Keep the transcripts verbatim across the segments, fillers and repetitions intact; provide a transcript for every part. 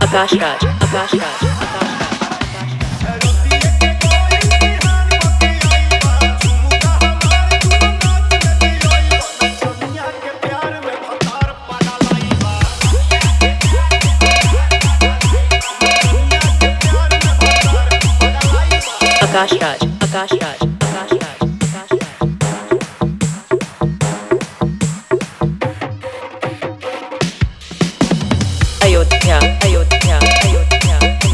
Akash Raj Akash Raj Akash Akash Raj Akash Raj Akash Raj Akash Raj Ayodhya Ayodhya Ayodhya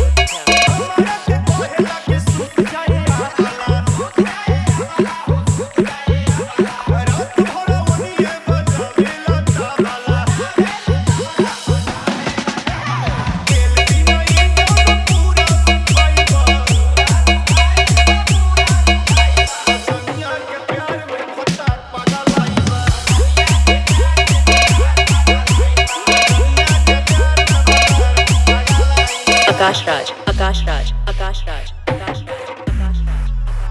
Akash Raj Akash Raj Akash Raj Akash Raj Akash Raj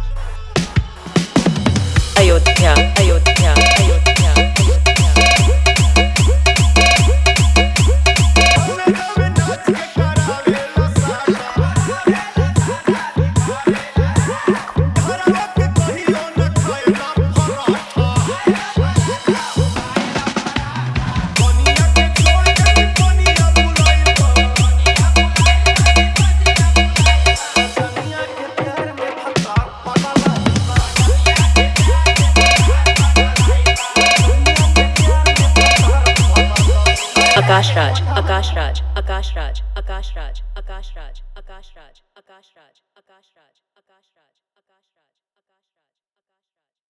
Ayodhya Ayodhya Ayodhya Akash Raj Akash Raj Akash Raj Akash Raj Akash Raj Akash Raj Akash Raj Akash Raj